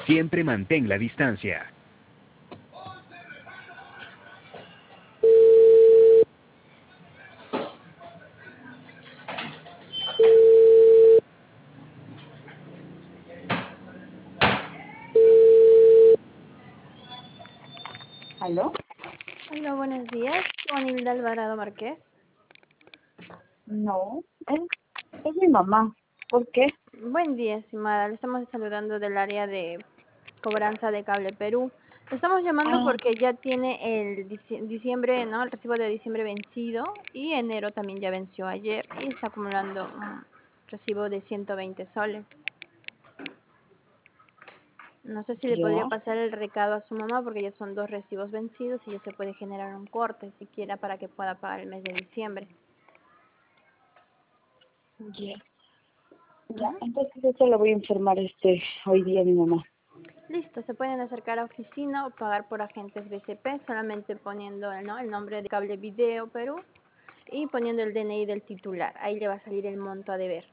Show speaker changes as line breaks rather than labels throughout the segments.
Siempre mantén la distancia.
¿Aló?
Hola, buenos días. Con Hilda Alvarado Márquez.
No, es mi mamá. ¿Por qué?
Buen día, estimada. Le estamos saludando del área de cobranza de Cable Perú. Le estamos llamando
Ah,
porque ya tiene el diciembre, ¿no? El recibo de diciembre vencido y enero también ya venció ayer y está acumulando un recibo de 120 soles. No sé si le podría
ya,
pasar el recado a su mamá porque ya son dos recibos vencidos y ya se puede generar un corte siquiera para que pueda pagar el mes de diciembre.
ya, ya.
Ujú.
Entonces eso lo voy a informar hoy día a mi mamá.
Listo, se pueden acercar a oficina o pagar por agentes BCP solamente poniendo, ¿no?, el nombre de Cable Video Perú y poniendo el DNI del titular. Ahí le va a salir el monto a deber.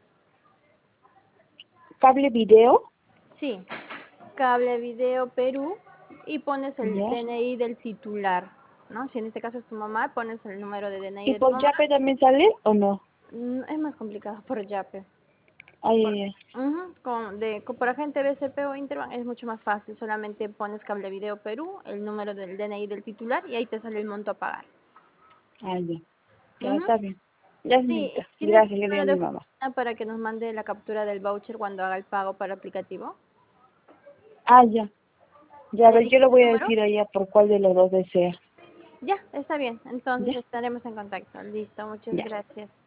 ¿Cable video?
Sí, Cable Video Perú y pones el
Ya.
DNI del titular, ¿no? Si en este caso es tu mamá, pones el número de DNI
¿Y
de tu
por
mamá.
Yape también sale o no?
Es más complicado por Yape.
Ay,
Por,
ay, ay.
por agente BCP o Interbank es mucho más fácil. Solamente pones Cable Video Perú, el número del DNI del titular y ahí te sale el monto a pagar.
Ah, ya. Ya
Ujú.
está bien. Ya,
Sí,
señorita.
¿tienes
Gracias, le digo
número
a
de
mi mamá.
oficina para que nos mande la captura del voucher cuando haga el pago para aplicativo?
Ah, ya. Ya, a
¿Le
ver,
digo
yo le
el
voy a
número?
decir a ella por cuál de los dos desea.
Ya, está bien. Entonces
¿Ya?
estaremos en contacto. Listo, muchas
Ya.
gracias.